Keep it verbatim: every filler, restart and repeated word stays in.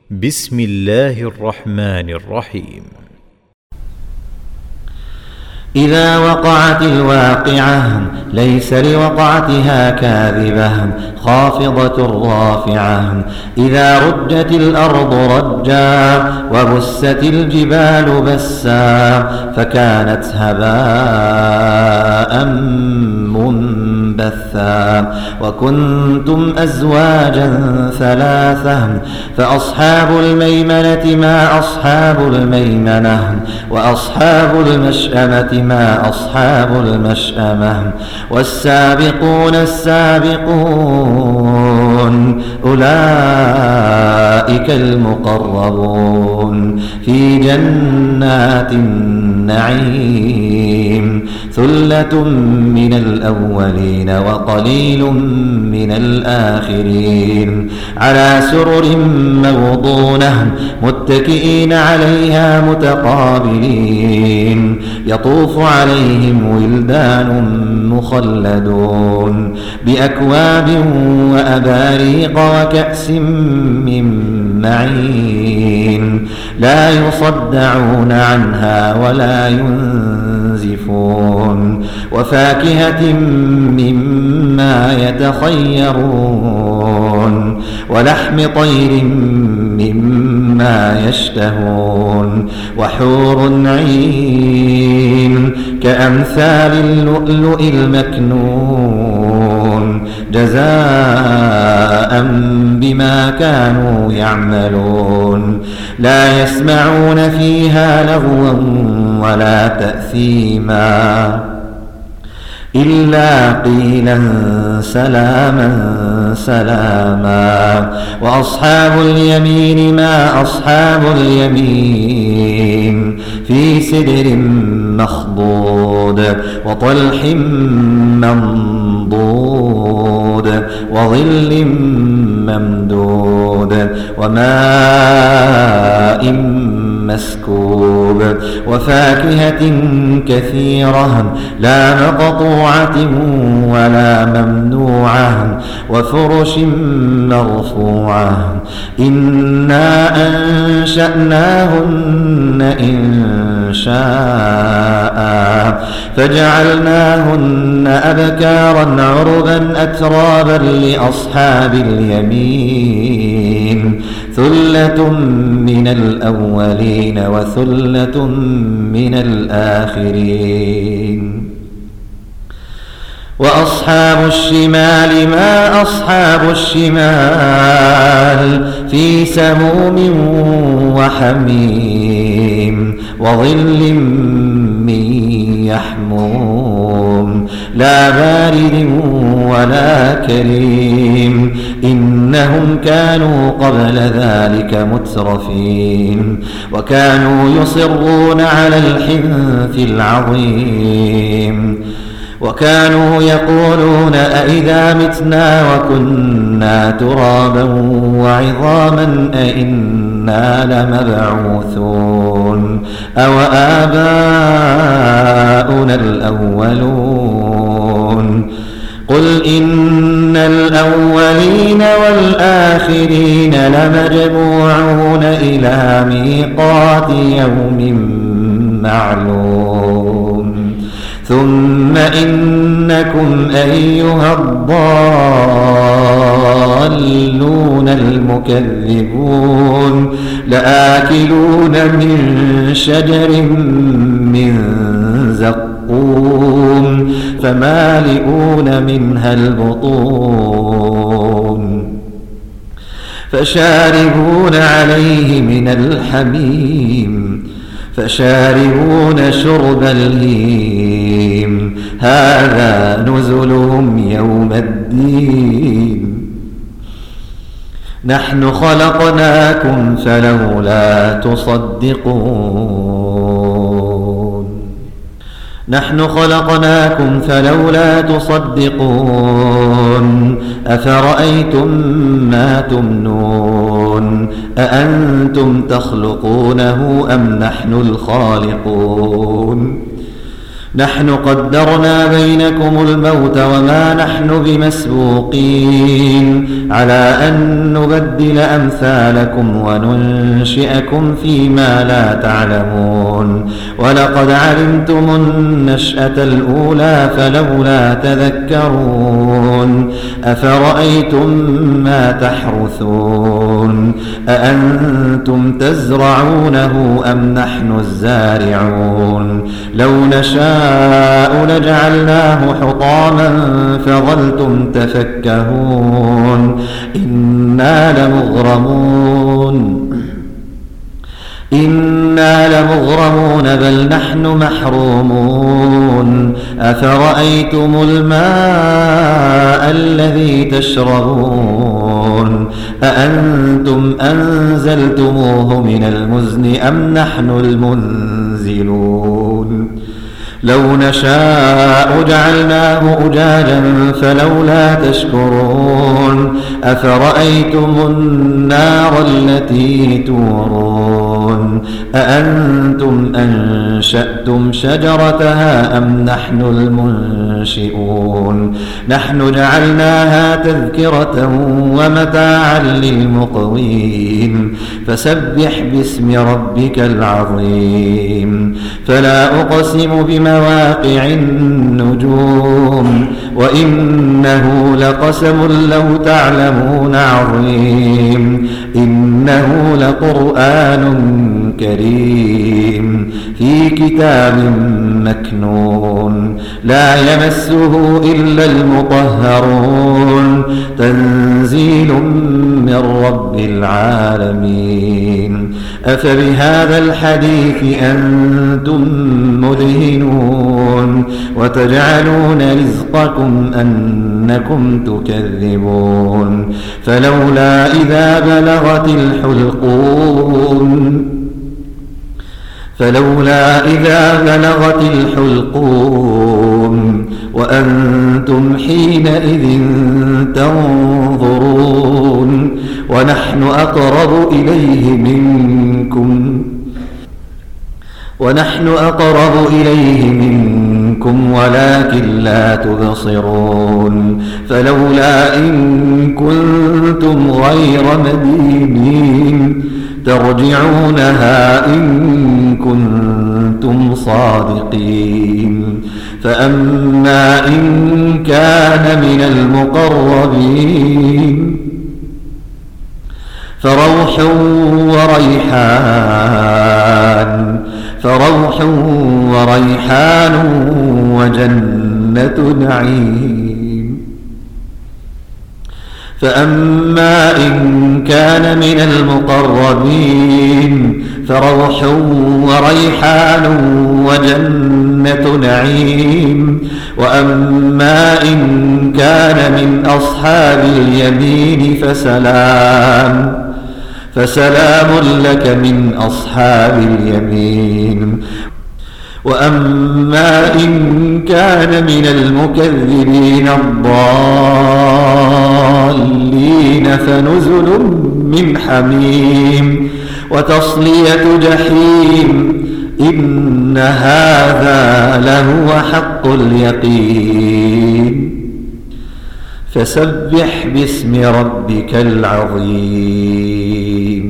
بسم الله الرحمن الرحيم. إذا وقعت الواقعة ليس لوقعتها كاذبة خافضة رافعة إذا رجت الأرض رجا وبست الجبال بسا فكانت هباء منبثا وكنتم أزواجا ثلاثة فأصحاب الميمنة ما أصحاب الميمنة وأصحاب المشأمة ما أصحاب المشأمة والسابقون السابقون أولئك المقربون في جنات النعيم ثلة من الأولين وقليل من الآخرين على سرر موضونة متكئين عليها متقابلين يطوف عليهم ولدان مخلدون بأكواب وأباريق وكأس من معين لا يصدعون عنها ولا ينزفون وفاكهة مما يتخيرون ولحم طير مما يشتهون وحور عين كأمثال اللؤلؤ المكنون جزاء بما كانوا يعملون لا يسمعون فيها لغوا ولا تأثيما إلا قيلا سلاما سلاما وأصحاب اليمين ما أصحاب اليمين في سدر مخضود وطلح منضود وظل ممدود وماء مسكوب وفاكهة كثيرة لا مقطوعة ولا ممنوعة وفرش مرفوعة إنا أنشأناهن إن شاء فجعلناهن أبكارا عربا أترابا لأصحاب اليمين ثلة من الأولين وثلة من الآخرين وأصحاب الشمال ما أصحاب الشمال في سموم وحميم وظل من يحموم لا بارد ولا كريم إنهم كانوا قبل ذلك مترفين وكانوا يصرون على الحنث العظيم وكانوا يقولون أئذا متنا وكنا ترابا وعظاما أئنا لمبعوثون أو آباؤنا الأولون قل إن الأولين والآخرين لمجموعون إلى ميقات يوم معلوم ثم إنكم أيها الضالون المكذبون لآكلون من شجر من زقوم فمالئون منها البطون فشاربون عليه من الحميم فشاربون شرب الهيم هذا نزلهم يوم الدين نحن خلقناكم فلولا تصدقون نحن خلقناكم فلولا تصدقون أفرأيتم ما تمنون أأنتم تخلقونه أم نحن الخالقون نحن قدرنا بينكم الموت وما نحن بمسبوقين على أن نبدل أمثالكم وننشئكم فيما لا تعلمون ولقد علمتم النشأة الأولى فلولا تذكرون أفرأيتم ما تحرثون أأنتم تزرعونه أم نحن الزارعون لو نشاء لجعلناه حطاما فظلتم تفكهون إنا لمغرمون إنا لمغرمون بل نحن محرومون أفرأيتم الماء الذي تشربون أأنتم أنزلتموه من المزن أم نحن المنزلون لو نشاء جعلناه أجاجا فلولا تشكرون أفرأيتم النار التي تورون أأنتم أنشأتم شجرتها أم نحن المنشئون نحن جعلناها تذكرة ومتاعا للمقوين فسبح باسم ربك العظيم فلا أقسم بمواقع النجوم وإنه لقسم لو تعلمون عظيم إنه لقرآن كريم في كتاب مكنون لا يمسه إلا المطهرون تنزيل من رب العالمين أفبهذا الحديث أنتم مدهنون وتجعلون رزقكم أنكم تكذبون فلولا إذا بلغت الحلقوم فلولا إذا بلغت الحلقوم وأنتم حينئذ تنظرون ونحن أقرب إليه منكم ونحن أقرب إليه منكم ولكن لا تبصرون فلولا إن كنتم غير مدينين ترجعونها إن كنتم صادقين فأما إن كان من المقربين فروح وريحان فروح وريحان وجنة نعيم فأما إن كان من المقربين فروح وريحان وجنة نعيم وأما إن كان من أصحاب اليمين فسلام فسلام لك من أصحاب اليمين وأما إن كان من المكذبين الضالين فنزل من حميم وتصلية جحيم إن هذا لهو حق اليقين فسبح باسم ربك العظيم